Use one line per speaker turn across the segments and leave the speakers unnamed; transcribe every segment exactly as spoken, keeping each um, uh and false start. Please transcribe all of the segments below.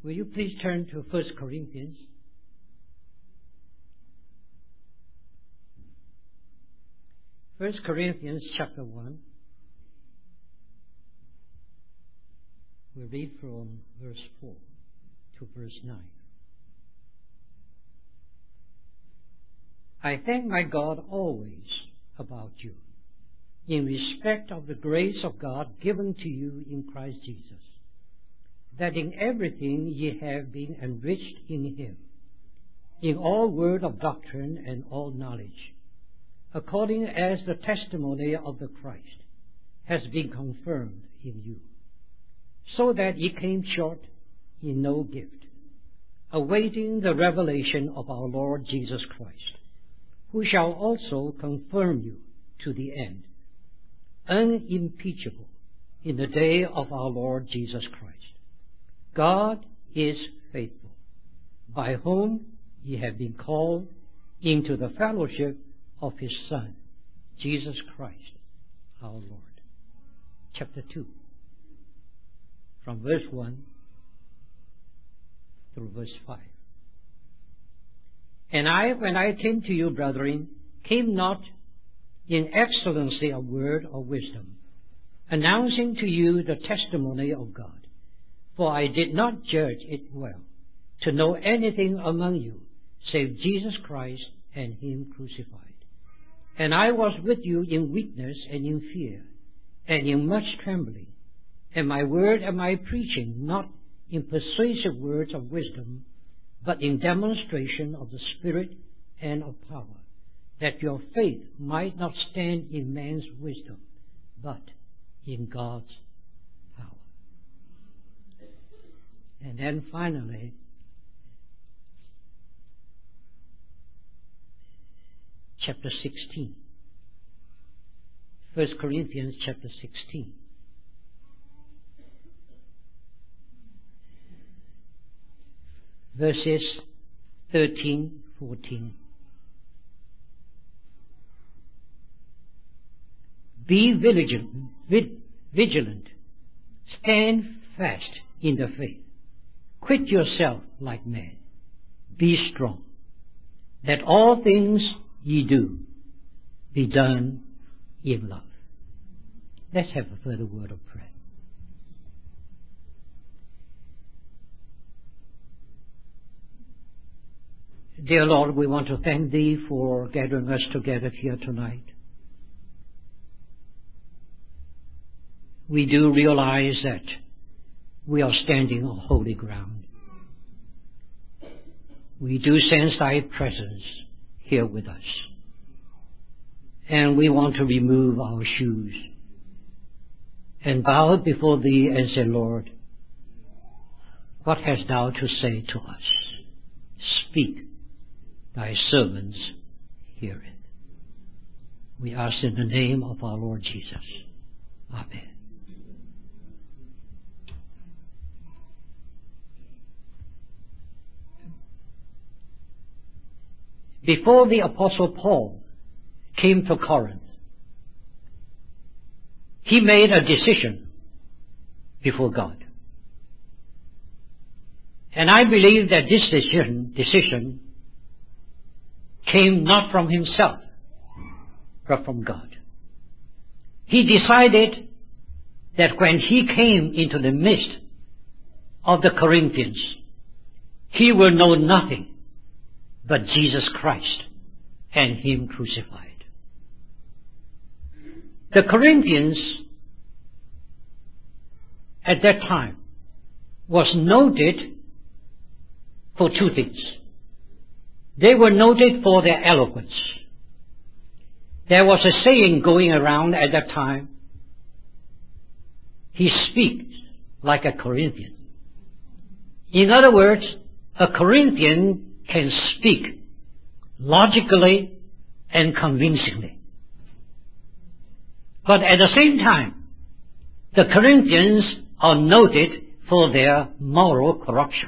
Will you please turn to First Corinthians? First Corinthians chapter one. We read from verse four to verse nine. I thank my God always about you, in respect of the grace of God given to you in Christ Jesus, that in everything ye have been enriched in him, in all word of doctrine and all knowledge, according as the testimony of the Christ has been confirmed in you, so that ye came short in no gift, awaiting the revelation of our Lord Jesus Christ, who shall also confirm you to the end, unimpeachable in the day of our Lord Jesus Christ. God is faithful, by whom ye have been called into the fellowship of his Son, Jesus Christ, our Lord. Chapter two, from verse one through verse five. And I, when I came to you, brethren, came not in excellency of word or wisdom, announcing to you the testimony of God. For I did not judge it well to know anything among you, save Jesus Christ and him crucified. And I was with you in weakness and in fear, and in much trembling. And my word and my preaching, not in persuasive words of wisdom, but in demonstration of the Spirit and of power, that your faith might not stand in man's wisdom, but in God's power. And then finally, chapter sixteen. First Corinthians chapter sixteen. Verses thirteen, fourteen. Be vigilant, vigilant, stand fast in the faith. Quit yourself like men. Be strong. Let all things ye do be done in love. Let's have a further word of prayer. Dear Lord, we want to thank Thee for gathering us together here tonight. We do realize that we are standing on holy ground. We do sense Thy presence here with us. And we want to remove our shoes and bow before Thee and say, Lord, what hast Thou to say to us? Speak. Thy servants hear it. We ask in the name of our Lord Jesus. Amen. Before the Apostle Paul came to Corinth, he made a decision before God. And I believe that this decision, decision came not from himself, but from God. He decided that when he came into the midst of the Corinthians, he will know nothing but Jesus Christ and him crucified. The Corinthians at that time was noted for two things. They were noted for their eloquence. There was a saying going around at that time, he speaks like a Corinthian. In other words, a Corinthian can speak logically and convincingly. But at the same time, the Corinthians are noted for their moral corruption.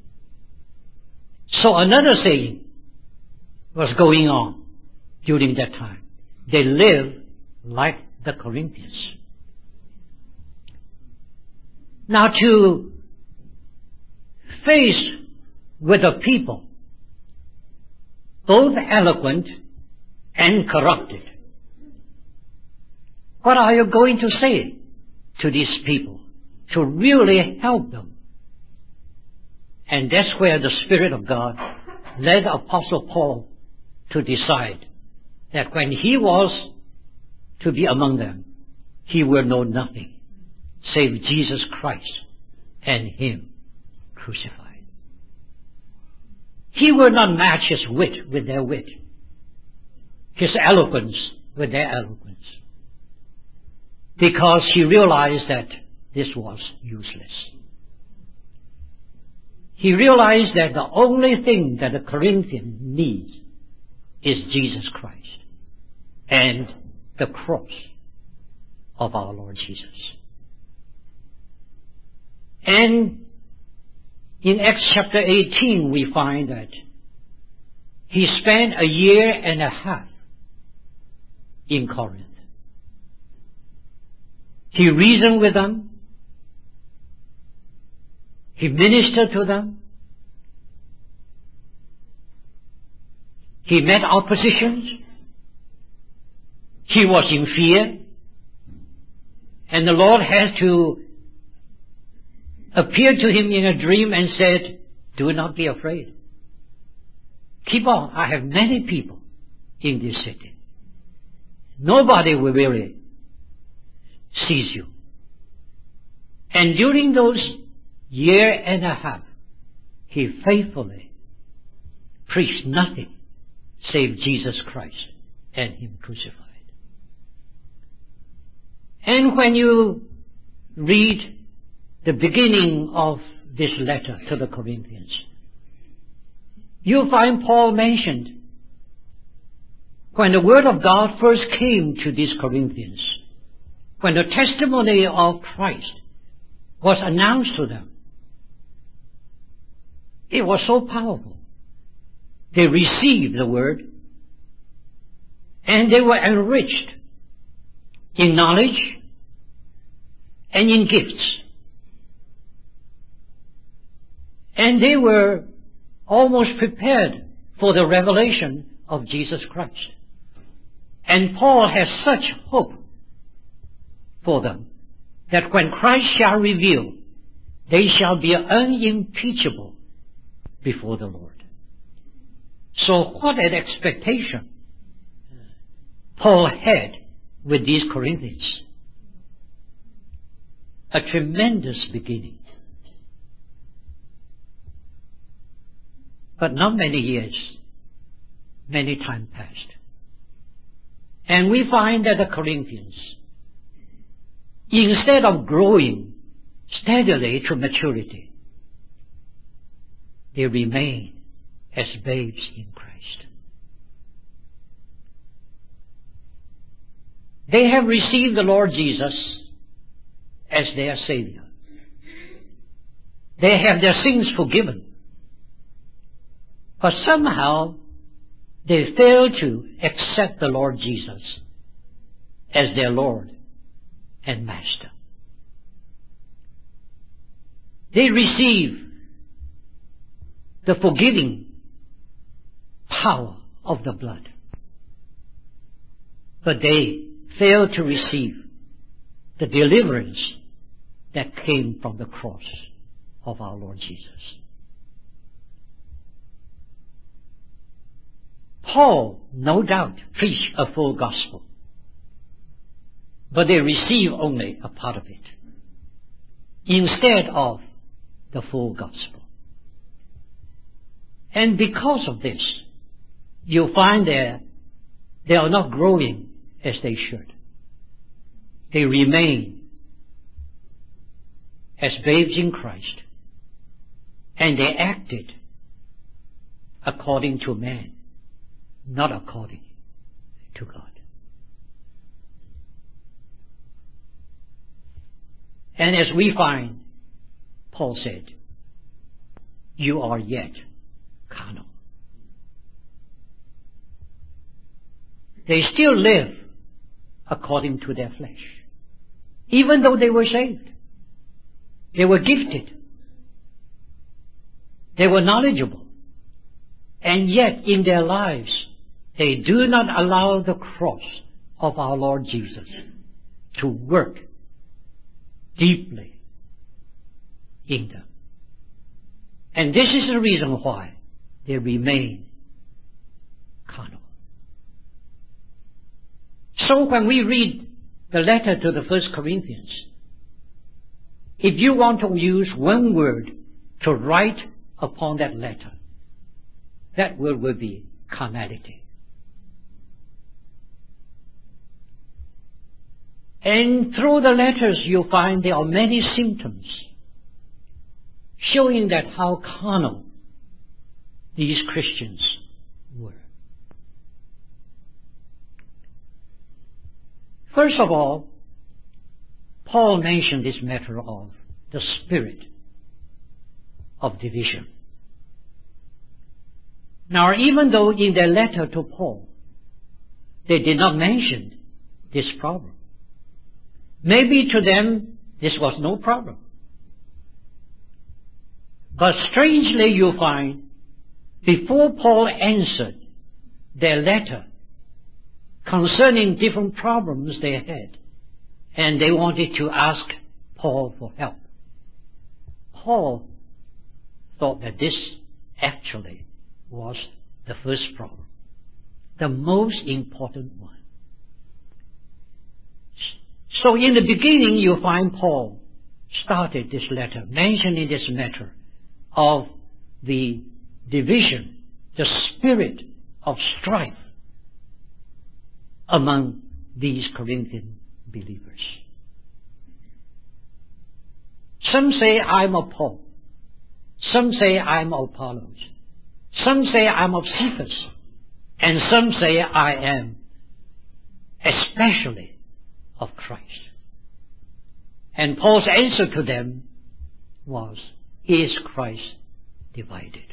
So another saying was going on during that time. They lived like the Corinthians. Now, to faced with a people, both eloquent and corrupted. What are you going to say to these people to really help them? And that's where the Spirit of God led Apostle Paul to decide that when he was to be among them, he will know nothing save Jesus Christ and Him crucified. He will not match his wit with their wit, his eloquence with their eloquence, because he realized that this was useless. He realized that the only thing that the Corinthian needs is Jesus Christ and the cross of our Lord Jesus. And in Acts chapter eighteen we find that he spent a year and a half in Corinth. He reasoned with them. He ministered to them. He met oppositions. He was in fear. And the Lord had to appear to him in a dream and said, do not be afraid. Keep on. I have many people in this city. Nobody will really seize you. And during those year and a half, he faithfully preached nothing save Jesus Christ and Him crucified. And when you read the beginning of this letter to the Corinthians, you'll find Paul mentioned when the Word of God first came to these Corinthians, when the testimony of Christ was announced to them. It was so powerful. They received the Word and they were enriched in knowledge and in gifts. And they were almost prepared for the revelation of Jesus Christ. And Paul has such hope for them that when Christ shall reveal, they shall be unimpeachable before the Lord. So what an expectation Paul had with these Corinthians. A tremendous beginning. But not many years, many time passed. And we find that the Corinthians, instead of growing steadily to maturity, they remain as babes in Christ. They have received the Lord Jesus as their Savior. They have their sins forgiven. But somehow they fail to accept the Lord Jesus as their Lord and Master. They receive the forgiving power of the blood, but they fail to receive the deliverance that came from the cross of our Lord Jesus. Paul, no doubt, preached a full gospel, but they receive only a part of it instead of the full gospel. And because of this, you'll find that they are not growing as they should. They remain as babes in Christ, and they acted according to man, not according to God. And as we find, Paul said, you are yet carnal. They still live according to their flesh, even though they were saved. They were gifted. They were knowledgeable. And yet in their lives, they do not allow the cross of our Lord Jesus to work deeply in them. And this is the reason why they remain carnal. So when we read the letter to the First Corinthians, if you want to use one word to write upon that letter, that word will be carnality. And through the letters you find there are many symptoms showing that how carnal these Christians were. First of all, Paul mentioned this matter of the spirit of division. Now, even though in their letter to Paul, they did not mention this problem, maybe to them this was no problem. But strangely you find, before Paul answered their letter concerning different problems they had, and they wanted to ask Paul for help, Paul thought that this actually was the first problem, the most important one. So in the beginning you find Paul started this letter mentioning this matter of the division, the spirit of strife among these Corinthian believers. Some say I'm of Paul. Some say I'm of Apollos. Some say I'm of Cephas. And some say I am especially of Christ. And Paul's answer to them was, is Christ divided?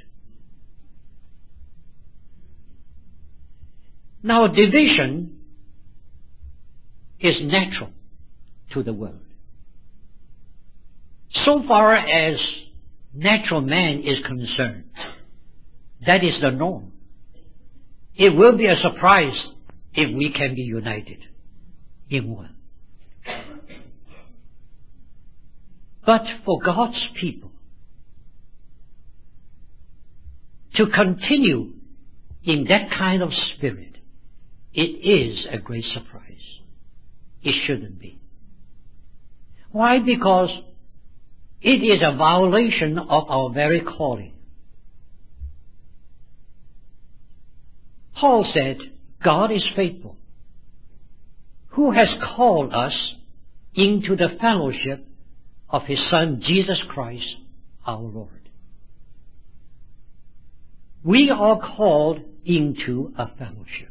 Now, division is natural to the world. So far as natural man is concerned, that is the norm. It will be a surprise if we can be united in one. But for God's people to continue in that kind of spirit, it is a great surprise. It shouldn't be. Why? Because it is a violation of our very calling. Paul said, God is faithful, who has called us into the fellowship of His Son, Jesus Christ, our Lord. We are called into a fellowship.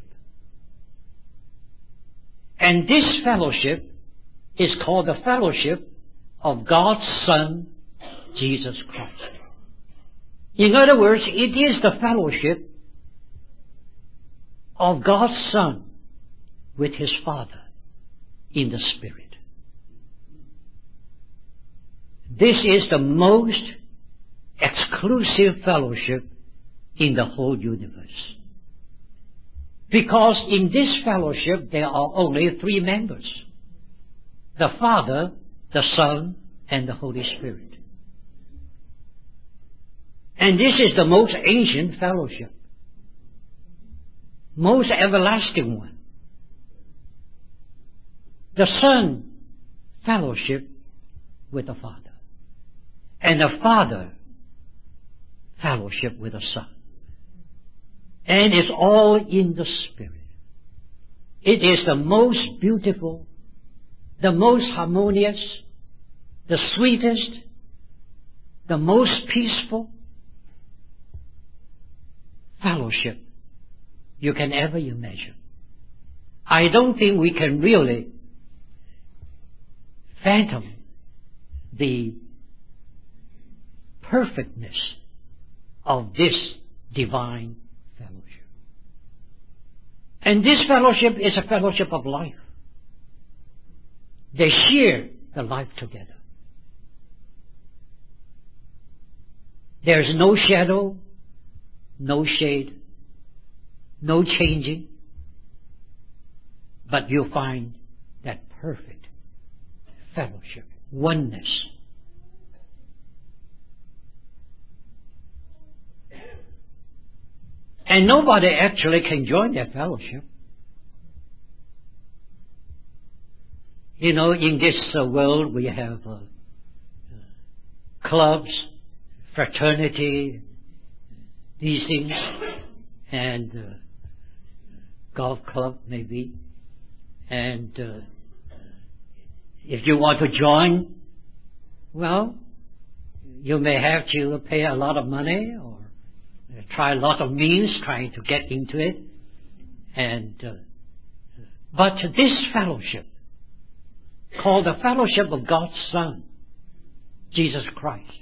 And this fellowship is called the fellowship of God's Son, Jesus Christ. In other words, it is the fellowship of God's Son with His Father in the Spirit. This is the most exclusive fellowship in the whole universe. Because in this fellowship there are only three members: the Father, the Son, and the Holy Spirit. And this is the most ancient fellowship, most everlasting one. The Son fellowship with the Father, and the Father fellowship with the Son. And it's all in the Spirit. It is the most beautiful, the most harmonious, the sweetest, the most peaceful fellowship you can ever imagine. I don't think we can really fathom the perfectness of this divine fellowship. And this fellowship is a fellowship of life. They share the life together. There's no shadow, no shade, no changing, but you'll find that perfect fellowship, oneness. And nobody actually can join that fellowship. You know, in this uh, world we have uh, clubs, fraternity, these things, and uh, golf club maybe. And uh, if you want to join, well, you may have to pay a lot of money or try a lot of means trying to get into it. And uh, but this fellowship, called the fellowship of God's Son, Jesus Christ,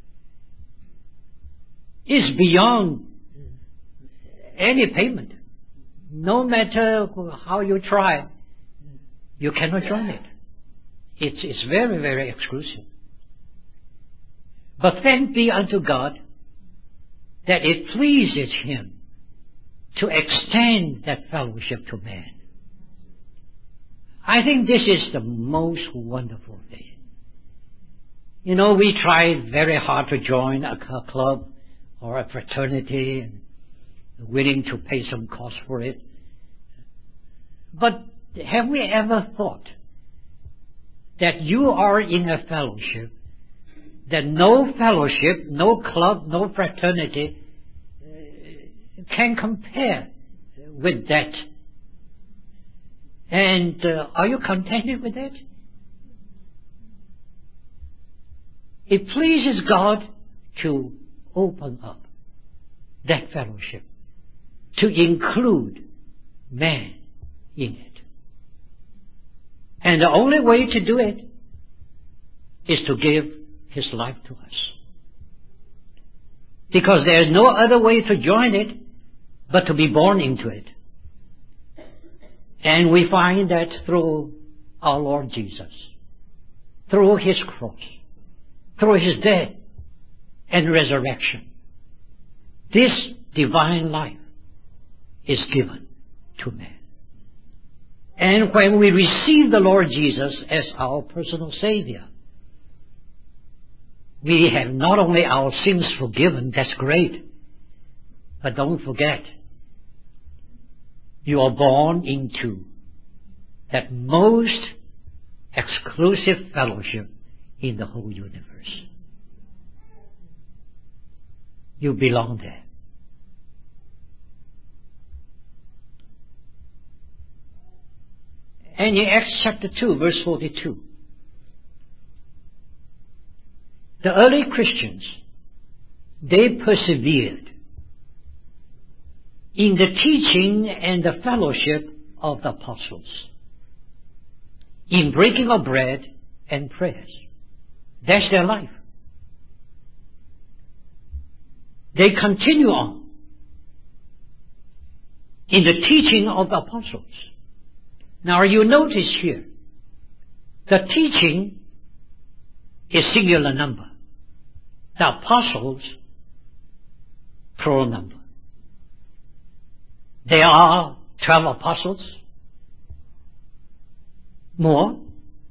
is beyond any payment. No matter how you try, you cannot join it. It's, it's very, very exclusive. But thanks be unto God that it pleases Him to extend that fellowship to man. I think this is the most wonderful thing. You know, we tried very hard to join a club or a fraternity and willing to pay some cost for it. But have we ever thought that you are in a fellowship that no fellowship, no club, no fraternity uh, can compare with that? And uh, are you contented with that? It pleases God to open up that fellowship, to include man in it. And the only way to do it is to give His life to us. Because there is no other way to join it but to be born into it. And we find that through our Lord Jesus, through His cross, through His death and resurrection, this divine life is given to man. And when we receive the Lord Jesus as our personal Savior, we have not only our sins forgiven, that's great, but don't forget, you are born into that most exclusive fellowship in the whole universe. You belong there. And in Acts chapter two, verse forty-two, the early Christians, they persevered in the teaching and the fellowship of the apostles, in breaking of bread and prayers. That's their life. They continue on in the teaching of the apostles. Now you notice here, the teaching is singular number. The apostles, plural number. There are twelve apostles, more,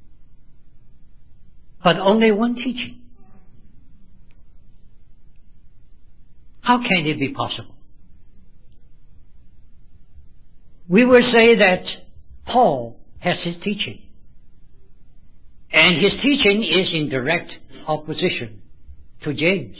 but only one teaching. How can it be possible? We will say that Paul has his teaching, and his teaching is in direct opposition to James.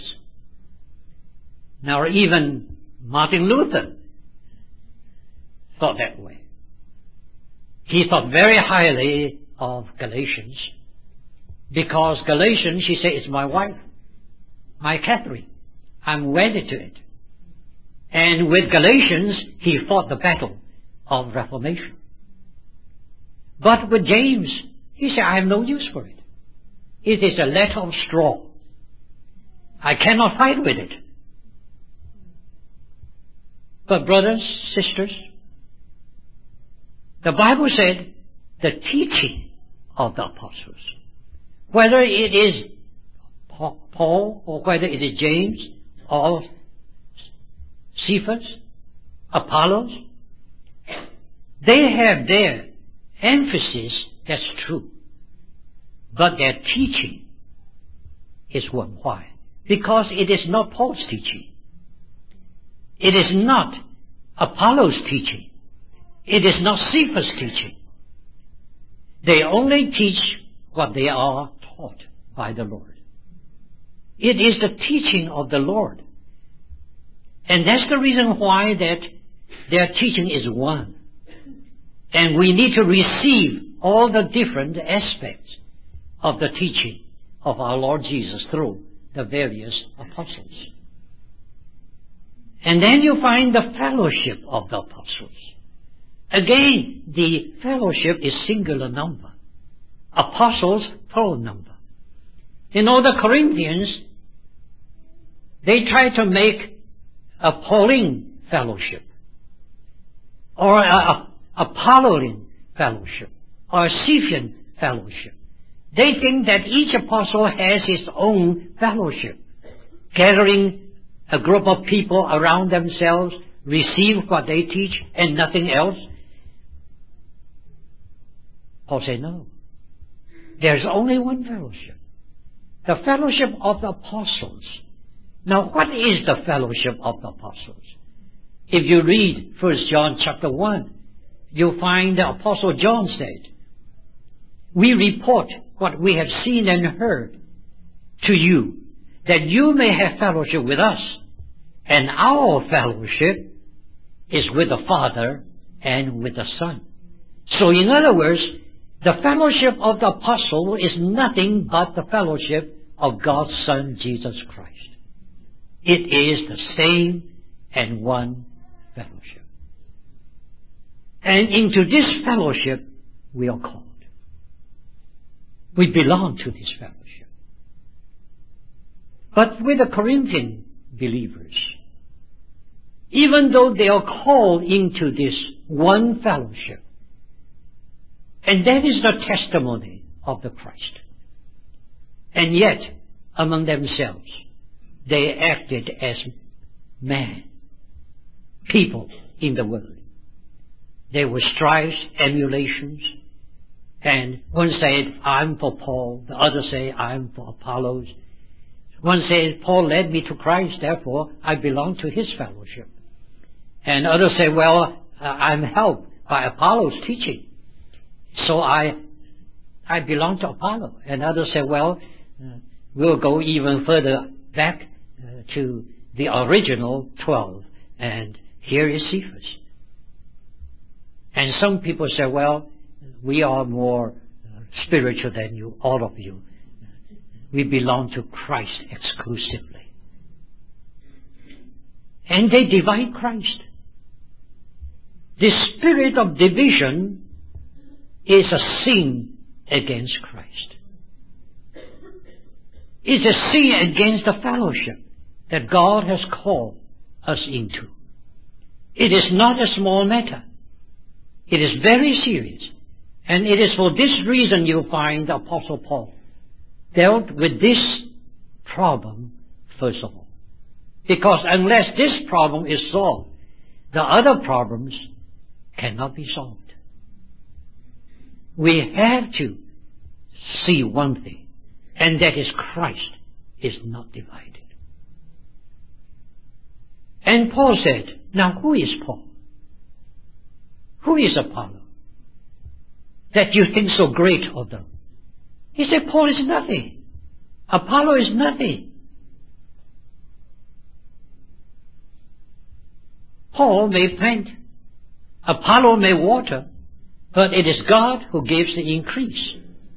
Now even Martin Luther thought that way. He thought very highly of Galatians, because Galatians, he said, is my wife, my Catherine. I'm wedded to it. And with Galatians, he fought the battle of Reformation. But with James, he said, I have no use for it. It is a letter of straw. I cannot fight with it. But brothers, sisters, the Bible said the teaching of the apostles, whether it is Paul or whether it is James or Cephas, Apollos. They have their emphasis, that's true. But their teaching is one. Why? Because it is not Paul's teaching. It is not Apollos' teaching. It is not Cephas' teaching. They only teach what they are taught by the Lord. It is the teaching of the Lord. And that's the reason why that their teaching is one. And we need to receive all the different aspects of the teaching of our Lord Jesus through the various apostles. And then you find the fellowship of the apostles. Again, the fellowship is singular number. Apostles, plural number. You know, the Corinthians, they try to make a Pauline fellowship, or a, a Apolline fellowship, or a Cephasian fellowship. They think that each apostle has his own fellowship, gathering a group of people around themselves, receive what they teach and nothing else. Paul said, no. There's only one fellowship. The fellowship of the apostles. Now, what is the fellowship of the apostles? If you read First John chapter one, you'll find the Apostle John said, we report what we have seen and heard to you, that you may have fellowship with us. And our fellowship is with the Father and with the Son. So in other words, the fellowship of the apostle is nothing but the fellowship of God's Son, Jesus Christ. It is the same and one fellowship. And into this fellowship we are called. We belong to this fellowship. But with the Corinthian believers, even though they are called into this one fellowship, and that is the testimony of the Christ, and yet among themselves they acted as man, people in the world. There were strifes, emulations, and one said, I'm for Paul, the other say, I'm for Apollos. One said, Paul led me to Christ, therefore I belong to his fellowship. And others say, well, uh, I'm helped by Apollos' teaching, so I I belong to Apollo. And others say, well, uh, we'll go even further back uh, to the original twelve, and here is Cephas. And some people say, well, we are more uh, spiritual than you, all of you. We belong to Christ exclusively. And they divide Christ. The spirit of division is a sin against Christ. It's a sin against the fellowship that God has called us into. It is not a small matter. It is very serious. And it is for this reason you find the Apostle Paul dealt with this problem first of all. Because unless this problem is solved, the other problems cannot be solved. We have to see one thing, and that is Christ is not divided. And Paul said, now who is Paul? Who is Apollo? That you think so great of them. He said, Paul is nothing. Apollo is nothing. Paul may plant, Apollo may water, but it is God who gives the increase.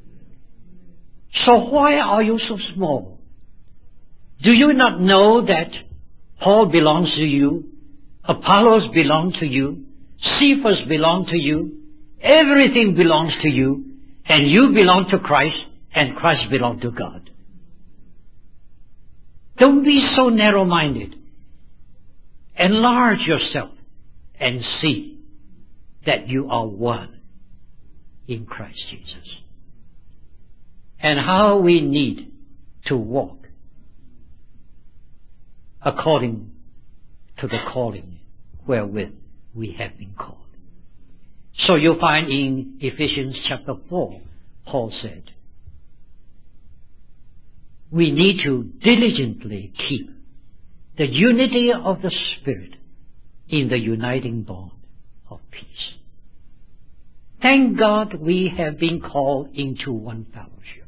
So why are you so small? Do you not know that Paul belongs to you, Apollos belong to you, Cephas belong to you, everything belongs to you, and you belong to Christ, and Christ belongs to God. Don't be so narrow-minded. Enlarge yourself and see that you are one in Christ Jesus. And how we need to walk according to the calling wherewith we have been called. So you find in Ephesians chapter four, Paul said, we need to diligently keep the unity of the Spirit in the uniting bond of peace. Thank God we have been called into one fellowship.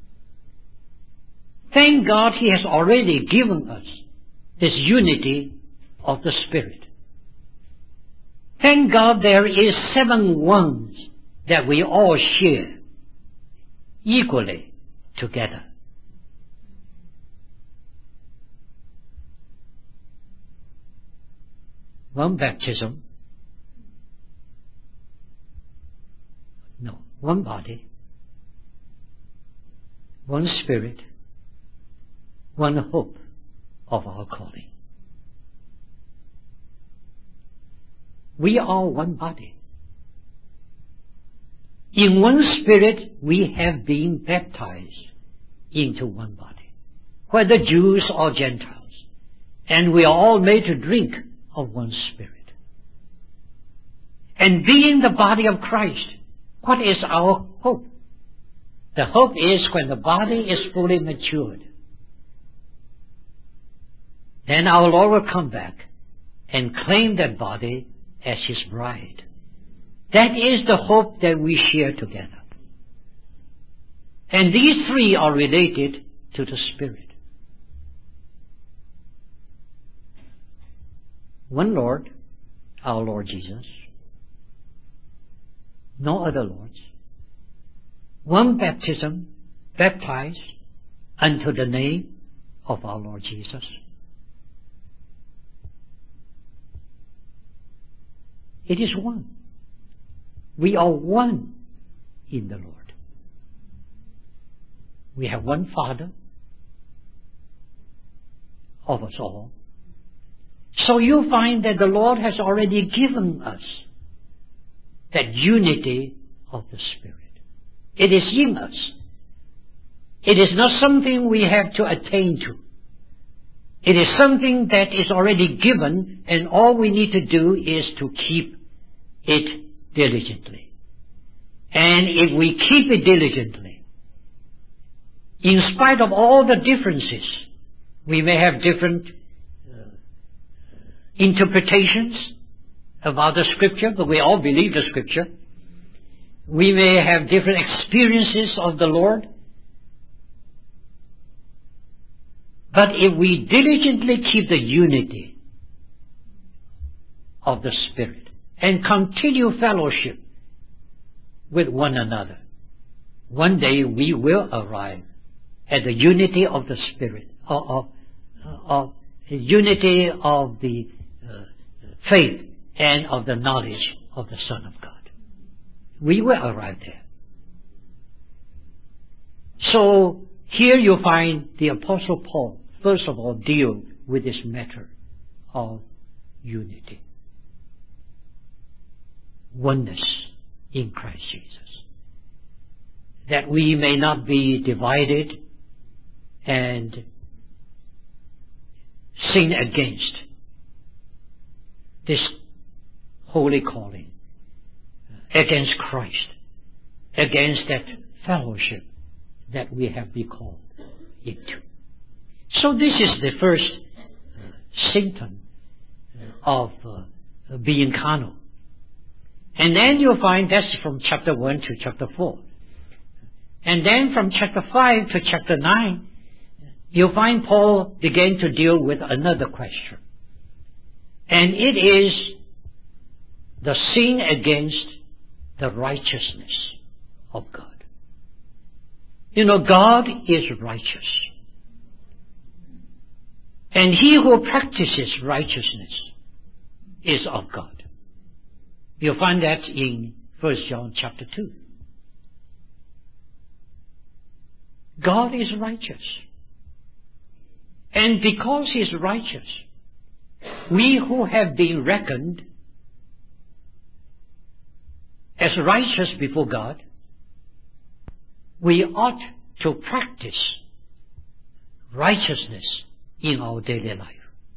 Thank God He has already given us this unity of the Spirit. Thank God there is seven ones that we all share equally together. One baptism, no, one body, one Spirit, one hope of our calling. We are one body. In one Spirit we have been baptized into one body, whether Jews or Gentiles, and we are all made to drink of one Spirit. And being the body of Christ, what is our hope? The hope is when the body is fully matured, then our Lord will come back and claim that body as His bride. That is the hope that we share together. And these three are related to the Spirit. One Lord, our Lord Jesus. No other Lords. One baptism, baptized unto the name of our Lord Jesus. It is one. We are one in the Lord. We have one Father of us all. So you find that the Lord has already given us that unity of the Spirit. It is in us. It is not something we have to attain to. It is something that is already given, and all we need to do is to keep it diligently. And if we keep it diligently, in spite of all the differences, we may have different uh, interpretations about the Scripture, but we all believe the Scripture. We may have different experiences of the Lord. But if we diligently keep the unity of the Spirit and continue fellowship with one another, one day we will arrive at the unity of the Spirit, or of, of the unity of the uh, faith and of the knowledge of the Son of God. We will arrive there. So here you find the Apostle Paul, first of all, deal with this matter of unity. Oneness in Christ Jesus. That we may not be divided and sin against this holy calling, against Christ, against that fellowship that we have been called into. So this is the first uh, symptom of uh, being carnal. And then you'll find that's from chapter one to chapter four. And then from chapter five to chapter nine, you'll find Paul began to deal with another question. And it is the sin against the righteousness of God. You know, God is righteous. And he who practices righteousness is of God. You'll find that in First John chapter two. God is righteous. And because he is righteous, we who have been reckoned as righteous before God, we ought to practice righteousness in our daily life.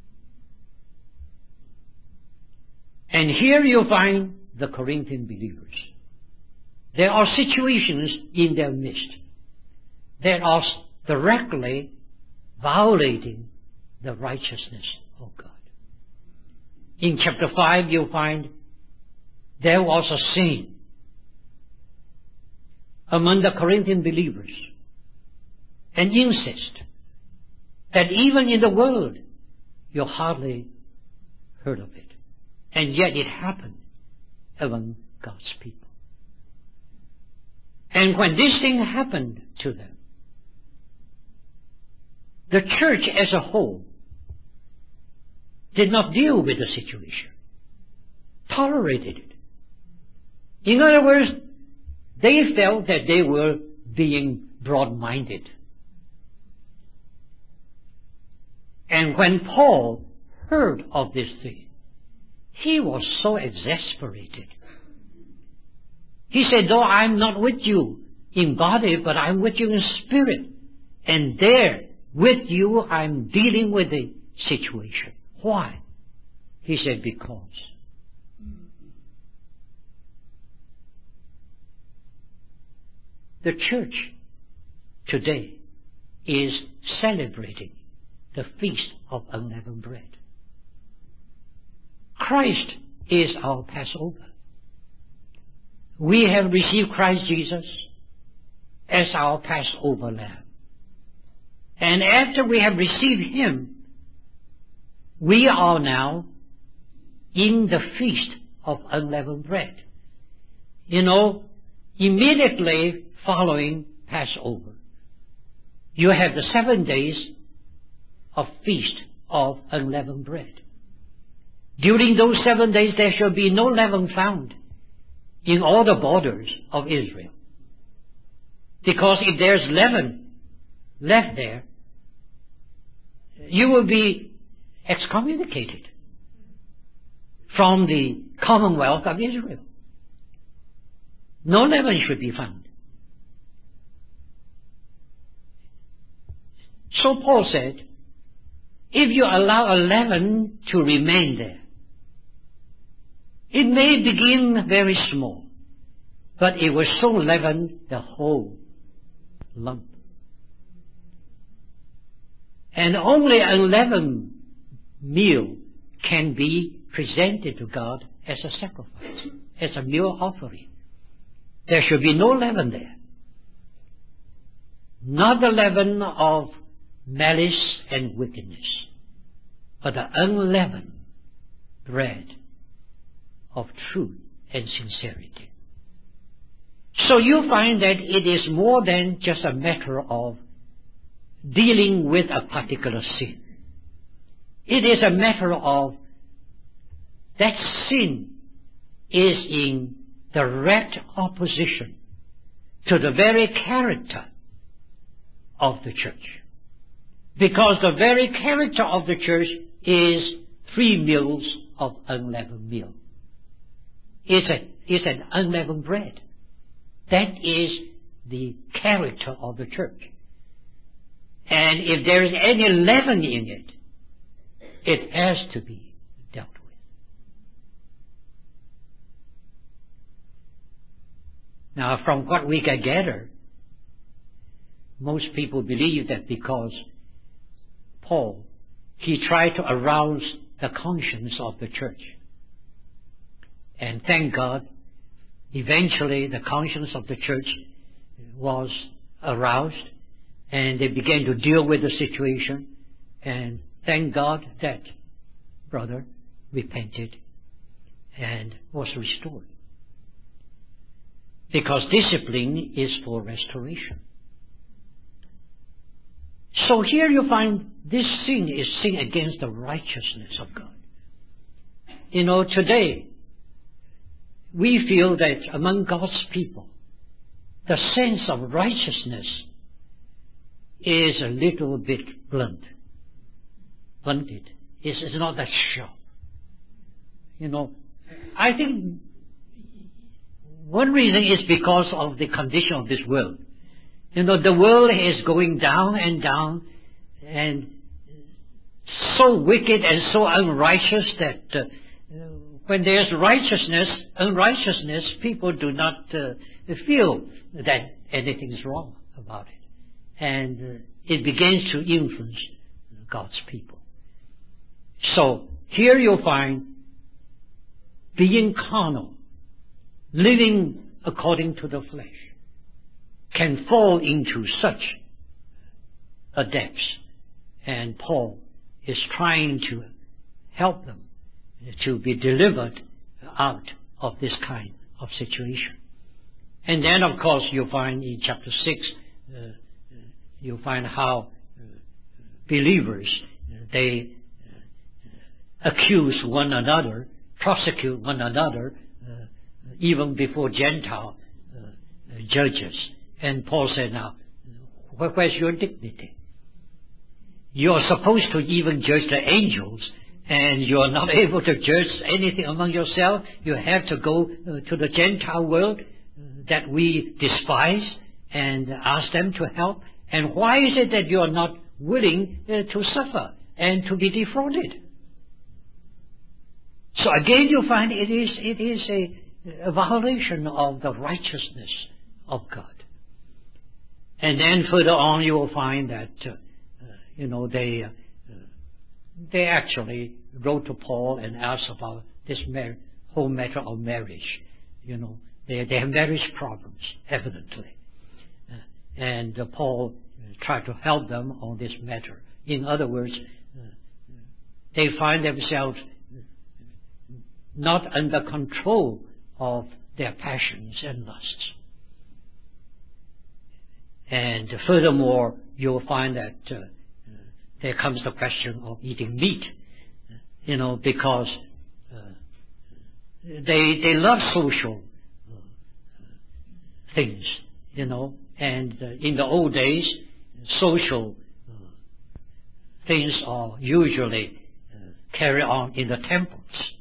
And here you find the Corinthian believers. There are situations in their midst that are directly violating the righteousness of God. In chapter five, you find there was a sin among the Corinthian believers, an incest that even in the world you hardly heard of it. And yet it happened among God's people. And when this thing happened to them, the church as a whole did not deal with the situation, tolerated it. In other words, they felt that they were being broad-minded. And when Paul heard of this thing, he was so exasperated. He said, though I'm not with you in body, but I'm with you in spirit. And there, with you, I'm dealing with the situation. Why? He said, because the church today is celebrating the Feast of Unleavened Bread. Christ is our Passover. We have received Christ Jesus as our Passover lamb. And after we have received Him, we are now in the Feast of Unleavened Bread. You know, immediately following Passover, you have the seven days of Feast of Unleavened Bread. During those seven days there shall be no leaven found in all the borders of Israel. Because if there's leaven left there, you will be excommunicated from the commonwealth of Israel. No leaven should be found. So Paul said, if you allow a leaven to remain there, it may begin very small, but it will so leaven the whole lump. And only a unleavened meal can be presented to God as a sacrifice, as a meal offering. There should be no leaven there. Not the leaven of malice and wickedness, but the unleavened bread of truth and sincerity. So you find that it is more than just a matter of dealing with a particular sin. It is a matter of that sin is in direct opposition to the very character of the church. Because the very character of the church is three meals of unleavened meal. It's, a, it's an unleavened bread. That is the character of the church. And if there is any leaven in it, it has to be dealt with. Now, from what we can gather, most people believe that because Paul, he tried to arouse the conscience of the church. And thank God, eventually the conscience of the church was aroused and they began to deal with the situation. And thank God that brother repented and was restored. Because discipline is for restoration. So here you find this sin is sin against the righteousness of God. You know, today, we feel that among God's people, the sense of righteousness is a little bit blunt. Blunted. It's, it's not that sharp. You know, I think one reason is because of the condition of this world. You know, the world is going down and down and so wicked and so unrighteous that uh, when there's righteousness, unrighteousness, people do not uh, feel that anything is wrong about it. And uh, it begins to influence God's people. So, here you'll find being carnal, living according to the flesh, can fall into such a depth. And Paul is trying to help them to be delivered out of this kind of situation. And then, of course, you'll find in chapter six, uh, you'll find how uh, believers, they uh, accuse one another, prosecute one another, uh, even before Gentile uh, judges. And Paul said, now, where's your dignity? You're supposed to even judge the angels, and you're not able to judge anything among yourself. You have to go uh, to the Gentile world uh, that we despise and ask them to help. And why is it that you're not willing uh, to suffer and to be defrauded? So again, you find it is it is a, a violation of the righteousness of God. And then further on, you will find that uh, uh, you know they uh, they actually wrote to Paul and asked about this mar- whole matter of marriage. You know, they they have marriage problems, evidently, uh, and uh, Paul uh, tried to help them on this matter. In other words, uh, they find themselves not under control of their passions and lusts. And furthermore, you'll find that uh, there comes the question of eating meat, you know, because uh, they they love social uh, things, you know, and uh, in the old days, social uh, things are usually uh, carried on in the temples.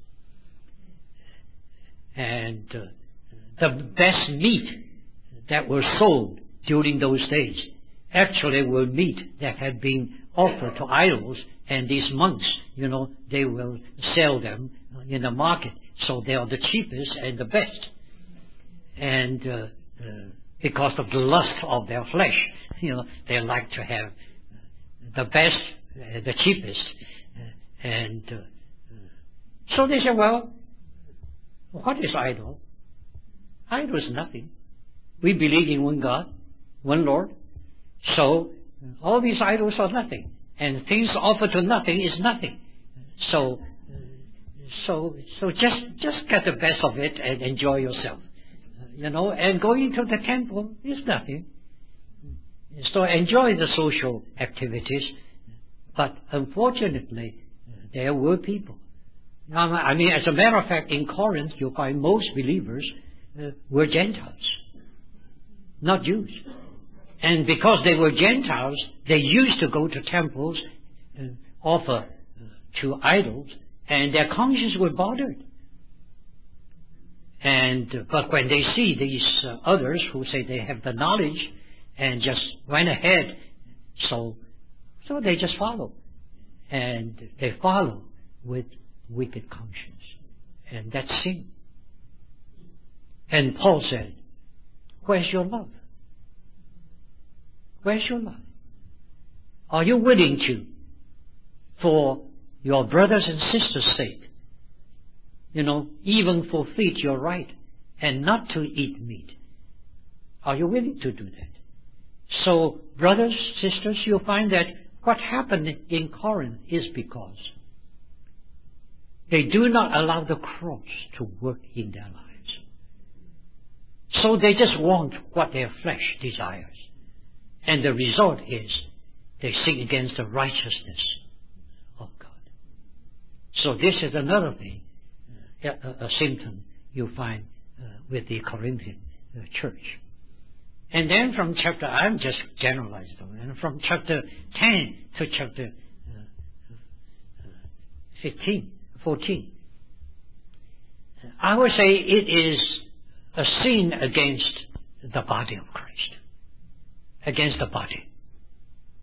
And uh, the best meat that was sold during those days actually were meat that had been offered to idols, and these monks, you know, they will sell them in the market. So they are the cheapest and the best. And uh, uh, because of the lust of their flesh, you know, they like to have the best, uh, the cheapest. Uh, and uh, so they say, well, what is idol? Idol is nothing. We believe in one God, one Lord. So all these idols are nothing, and things offered to nothing is nothing. So, so, so just just get the best of it and enjoy yourself, you know. And going to the temple is nothing. So enjoy the social activities, but unfortunately, there were people. Now, I mean, as a matter of fact, in Corinth, you'll find most believers uh, were Gentiles, not Jews. And because they were Gentiles, they used to go to temples and offer uh, to idols, and their consciences were bothered. And uh, but when they see these uh, others who say they have the knowledge and just went ahead, so so they just follow, and they follow with wicked conscience, and that's sin. And Paul said, where's your love? Where's your love? Are you willing to, for your brothers and sisters' sake, you know, even forfeit your right and not to eat meat? Are you willing to do that? So, brothers, sisters, you'll find that what happened in Corinth is because they do not allow the cross to work in their lives. So they just want what their flesh desires. And the result is they sin against the righteousness of God. So this is another thing, uh, a, a symptom you find uh, with the Corinthian uh, church. And then from chapter, I'm just generalizing, and from chapter ten to chapter uh, fifteen, fourteen, I would say it is a sin against the body of Christ. Against the body.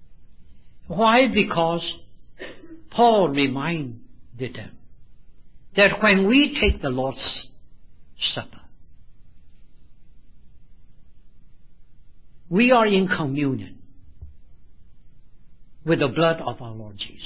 Why? Because Paul reminded them that when we take the Lord's Supper, we are in communion with the blood of our Lord Jesus.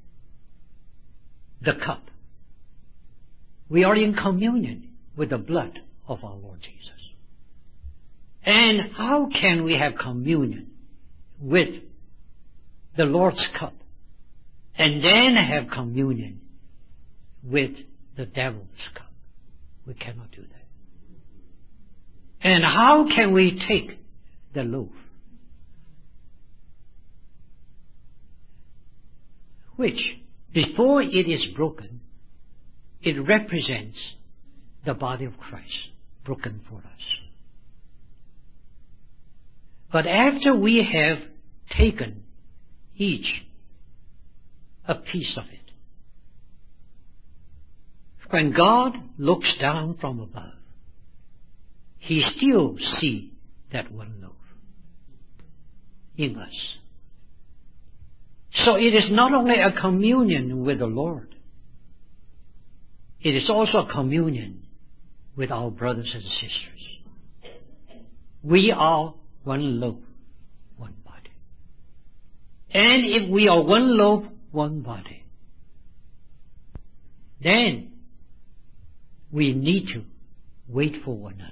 The cup. We are in communion with the blood of our Lord Jesus. And how can we have communion with the Lord's cup and then have communion with the devil's cup? We cannot do that. And how can we take the loaf, which, before it is broken, it represents the body of Christ broken for us. But after we have taken each a piece of it, when God looks down from above, He still sees that one loaf in us. So it is not only a communion with the Lord, it is also a communion with our brothers and sisters. We are one loaf, one body. And if we are one loaf, one body, then we need to wait for one another.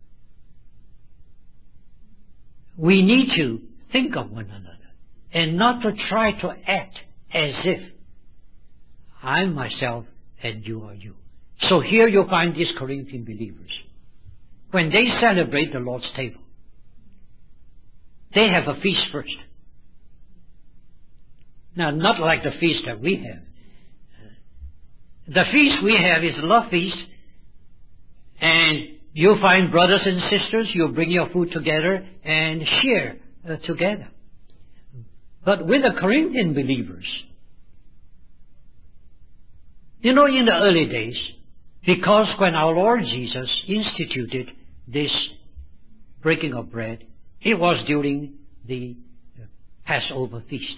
We need to think of one another and not to try to act as if I'm myself and you are you. So here you find these Corinthian believers. When they celebrate the Lord's table, they have a feast first. Now, not like the feast that we have. The feast we have is love feast, and you find brothers and sisters, you bring your food together and share uh, together. But with the Corinthian believers, you know, in the early days, because when our Lord Jesus instituted this breaking of bread, it was during the Passover feast.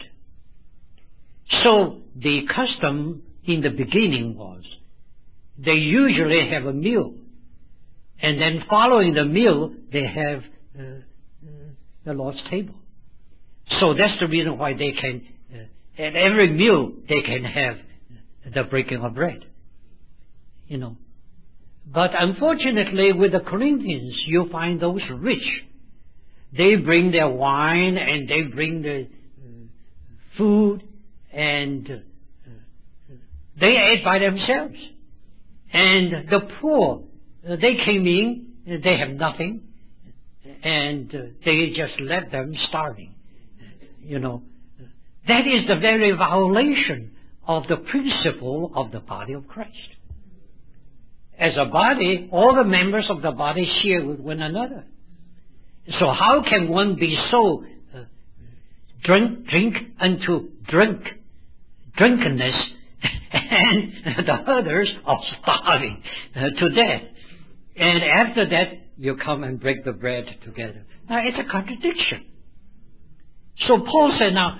So the custom in the beginning was they usually have a meal, and then following the meal they have uh, uh, the Lord's table. So that's the reason why they can, uh, at every meal they can have the breaking of bread. You know. But unfortunately with the Corinthians, you find those rich. They bring their wine and they bring the uh, food, and uh, they ate by themselves. And the poor, uh, they came in, uh, they have nothing, and uh, they just let them starving. You know, that is the very violation of the principle of the body of Christ. As a body, all the members of the body share with one another. So how can one be so uh, drink, drink unto drink, drunkenness, and the others are starving uh, to death? And after that, you come and break the bread together. Now, it's a contradiction. So Paul said, now,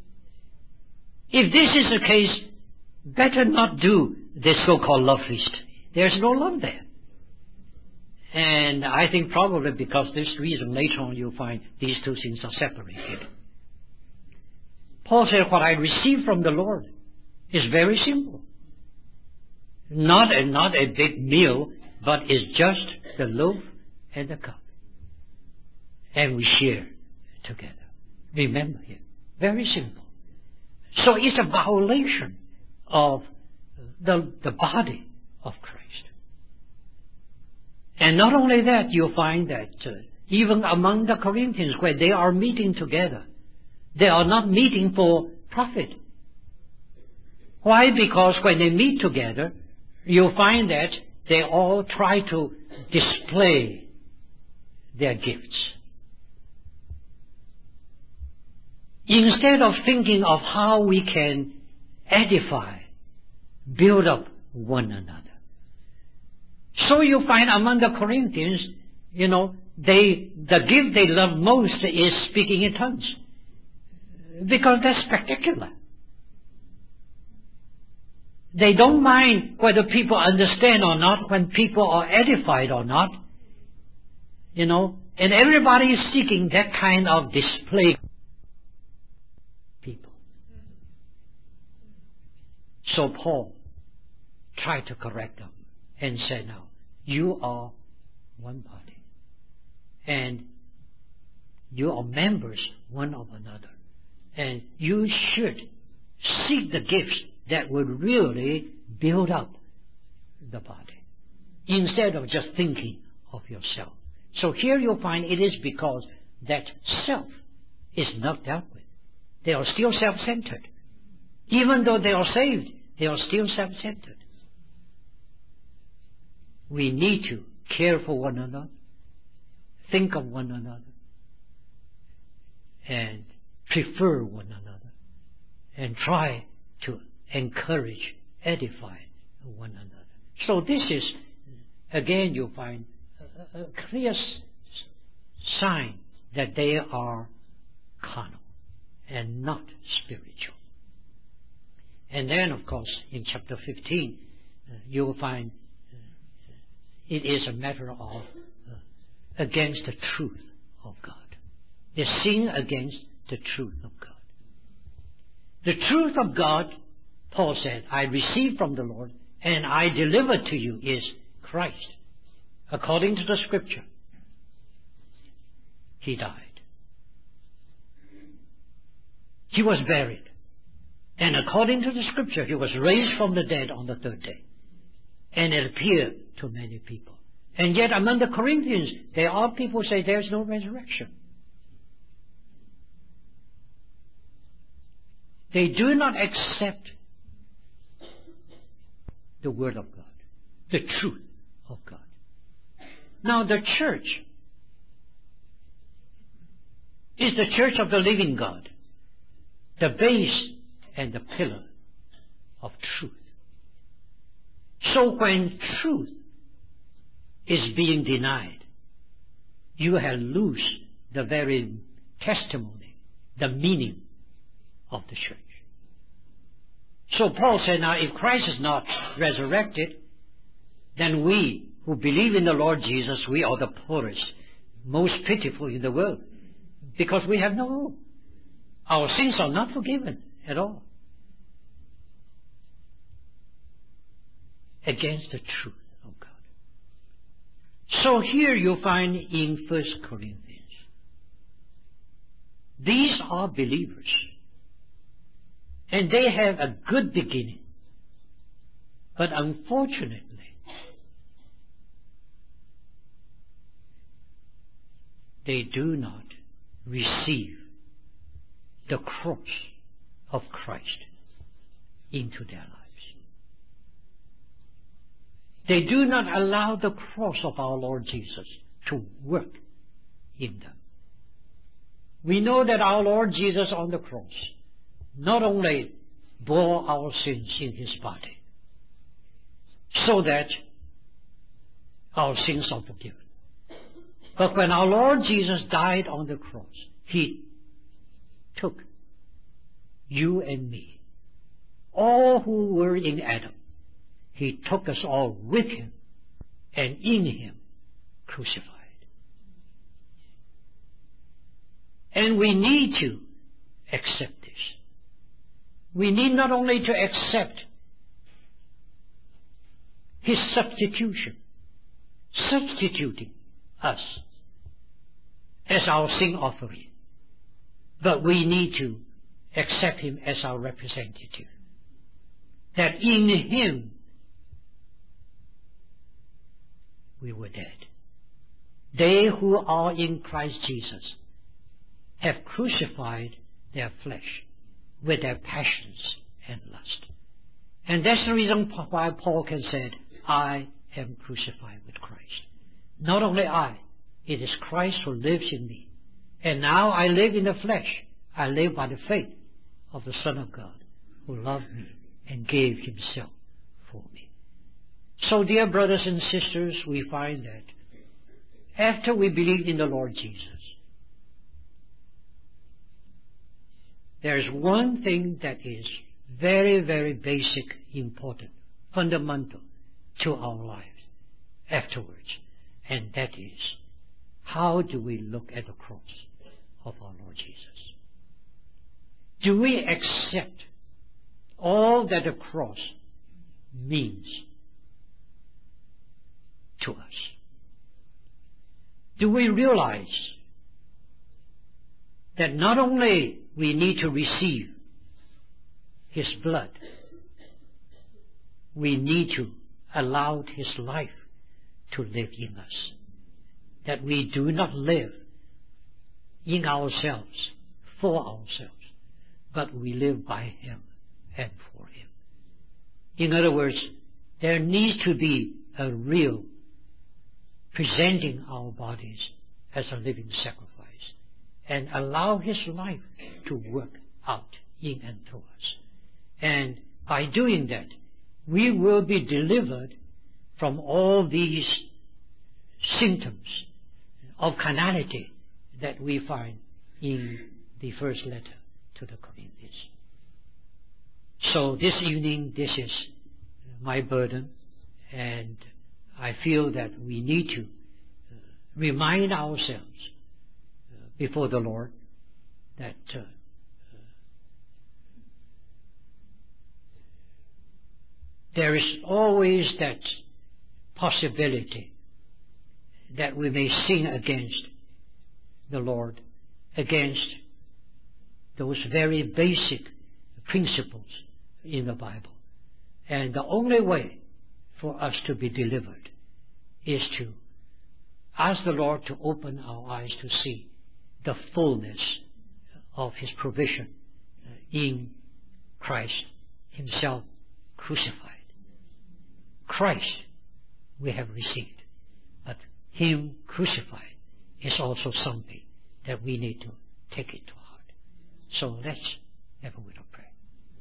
if this is the case, better not do this so-called love feast. There's no love there. And I think probably because this reason, later on you'll find these two things are separated. Paul said, what I received from the Lord is very simple. Not a, not a big meal, but it's just the loaf and the cup. And we share together. Remember him. Very simple. So it's a violation of the, the body of Christ. And not only that, you'll find that uh, even among the Corinthians, where they are meeting together, they are not meeting for profit. Why? Because when they meet together, you'll find that they all try to display their gifts. Instead of thinking of how we can edify, build up one another. So you find among the Corinthians, you know, they, the gift they love most is speaking in tongues. Because that's spectacular. They don't mind whether people understand or not, when people are edified or not. You know, and everybody is seeking that kind of display. People. So Paul tried to correct them and said, now, you are one body. And you are members one of another. And you should seek the gifts that would really build up the body, instead of just thinking of yourself. So here you'll find it is because that self is not dealt with. They are still self-centered. Even though they are saved, they are still self-centered. We need to care for one another, think of one another, and prefer one another, and try to encourage, edify one another. So this is, again, you'll find a, a clear sign that they are carnal and not spiritual. And then, of course, in chapter fifteen, uh, you'll find uh, it is a matter of uh, against the truth of God. They sin against the truth of God. The truth of God, Paul said, I received from the Lord and I delivered to you is Christ. According to the Scripture, He died. He was buried. And according to the Scripture, He was raised from the dead on the third day. And it appeared to many people. And yet among the Corinthians, there are people who say there's no resurrection. They do not accept the Word of God, the truth of God. Now the church is the church of the living God, the base and the pillar of truth. So when truth is being denied, you have lost the very testimony, the meaning of the church. So Paul said, now if Christ is not resurrected, then we who believe in the Lord Jesus, we are the poorest, most pitiful in the world, because we have no hope. Our sins are not forgiven at all. Against the truth of God. So here you find in First Corinthians, these are believers. And they have a good beginning. But unfortunately, they do not receive the cross of Christ into their lives. They do not allow the cross of our Lord Jesus to work in them. We know that our Lord Jesus on the cross not only bore our sins in His body, so that our sins are forgiven. But when our Lord Jesus died on the cross, He took you and me, all who were in Adam. He took us all with Him and in Him crucified. And we need to accept this. We need not only to accept His substitution, substituting us as our sin offering, but we need to accept Him as our representative. That in Him we were dead. They who are in Christ Jesus have crucified their flesh with their passions and lust. And that's the reason why Paul can say, I am crucified with Christ. Not only I, it is Christ who lives in me. And now I live in the flesh. I live by the faith of the Son of God who loved me and gave Himself for me. So, dear brothers and sisters, we find that after we believe in the Lord Jesus, there is one thing that is very, very basic, important, fundamental to our lives afterwards. And that is, how do we look at the cross of our Lord Jesus? Do we accept all that the cross means to us? Do we realize that not only we need to receive His blood, we need to allow His life to live in us, that we do not live in ourselves, for ourselves, but we live by Him and for Him. In other words, there needs to be a real presenting our bodies as a living sacrifice and allow His life to work out in and through us. And by doing that, we will be delivered from all these symptoms of carnality that we find in the first letter to the Corinthians. So this evening, this is my burden, and I feel that we need to remind ourselves before the Lord that uh, there is always that possibility that we may sin against the Lord, against those very basic principles in the Bible. And the only way for us to be delivered is to ask the Lord to open our eyes to see the fullness of His provision in Christ Himself crucified. Christ we have received, but Him crucified is also something that we need to take it to heart. So let's have a word of prayer.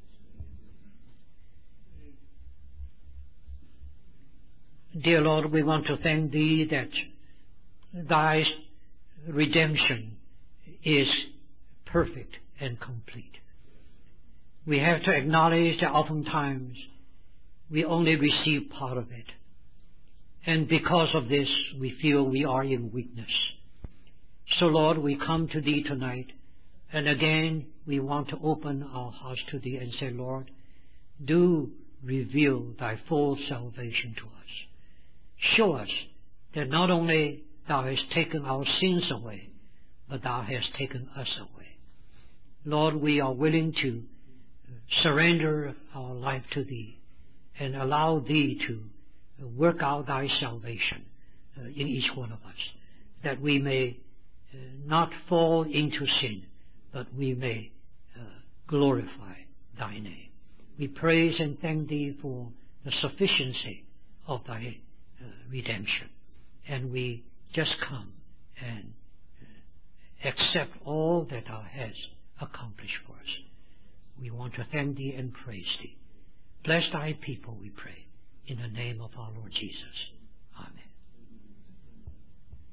Dear Lord, we want to thank Thee that Thy redemption is perfect and complete. We have to acknowledge that oftentimes we only receive part of it. And because of this, we feel we are in weakness. So Lord, we come to Thee tonight, and again we want to open our hearts to Thee and say, Lord, do reveal Thy full salvation to us. Show us that not only Thou hast taken our sins away, but Thou hast taken us away. Lord, we are willing to surrender our life to Thee and allow Thee to work out Thy salvation uh, in each one of us, that we may uh, not fall into sin, but we may uh, glorify Thy name. We praise and thank Thee for the sufficiency of Thy uh, redemption. And we just come and uh, accept all that Thou hast accomplished for us. We want to thank Thee and praise Thee. Bless Thy people, we pray, in the name of our Lord Jesus.